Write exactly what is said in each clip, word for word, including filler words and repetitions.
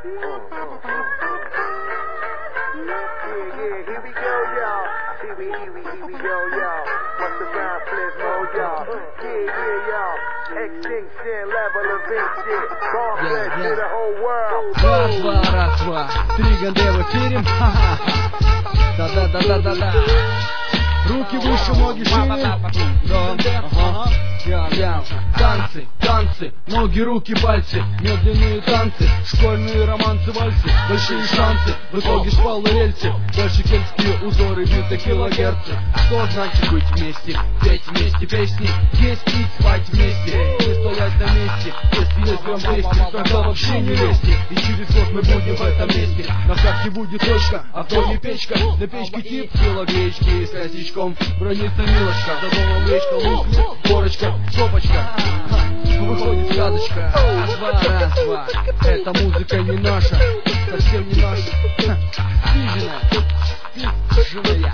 here we go, y'all. Here we, here we, here we go, y'all. What's around Flizmo, y'all? Yeah, yeah, y'all. Extinction level event shit. Gauntlet to the whole world. Раз, два, раз, два. Три Ганде в эфире. Да-да-да-да-да-да. Руки выше, ноги шире. Да, ага. Я, танцы, танцы, ноги, руки, пальцы, медленные танцы, школьные романсы, вальсы, большие шансы, в итоге шпалы рельсы, дальше кельтские узоры, биты килогерцы. Что значит быть вместе, петь вместе песни, есть пить, спать вместе, не стоять на месте, если есть грамм-двести, тогда вообще не лезьте, и через год мы будем в этом месте, на карте будет точка, а в доме печка, на печке тип, кило гречки с косичком, бронится милочка, за домом речка, лук, горочка, сопочка, выходит сказочка. Раз, два, раз, два. Эта музыка не наша, совсем не наша. Стиженная, стиженная.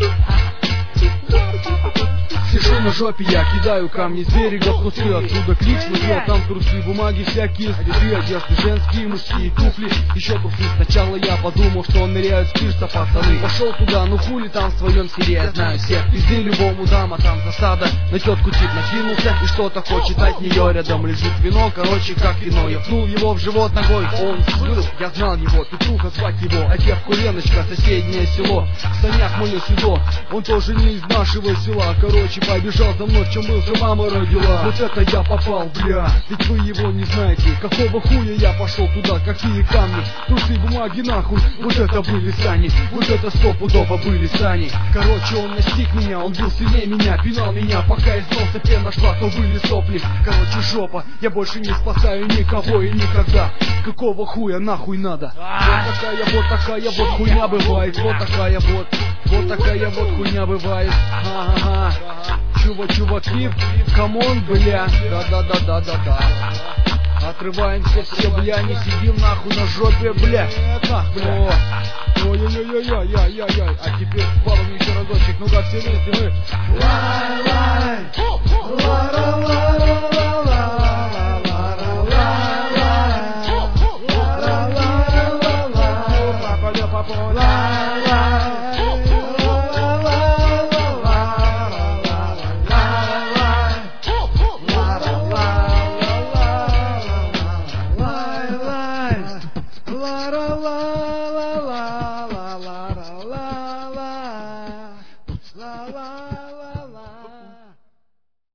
Сижу на жопе, я кидаю камни с берега в кусты. Отсюда клик слышал, там трусы, бумаги всякие, следы, одежды женские, мужские туфли, еще трусы. Сначала я подумал, что он ныряет с пирса, пацаны. Пошел туда, ну хули там в своем селе, я знаю всех. Везде любому дама, там засада. На тетку тип накинулся и что-то хочет от нее. Рядом лежит вино, короче как вино. Я пнул его в живот ногой, он взвыл, я знал его, Петруха звать его. А девку Леночка, соседнее село, в санях мое седло. Он тоже не из нашего села, короче побежал за мной, в чем был, же мама родила. Вот это я попал, бля, ведь вы его не знаете. Какого хуя я пошел туда, какие камни, трусы, бумаги нахуй. Вот это были сани, вот это стопудово были сани. Короче, он настиг меня, он был сильнее меня, пинал меня, пока из носа пена шла, то были сопли. Короче, жопа, я больше не спасаю никого и никогда. Какого хуя нахуй надо? Вот такая вот такая вот хуйня бывает, вот такая вот, вот такая вот хуйня бывает. Ага-га. Чува, чуваки, камон, бля, да-да-да-да-да-да. Отрываемся все, бля, не сидим нахуй на жопе, бля. Бля. Ой-ой-ой-ой-ой-ой-ой. А теперь балом еще разочек, ну-ка все вместе мы. Лай-лай, лай-лай.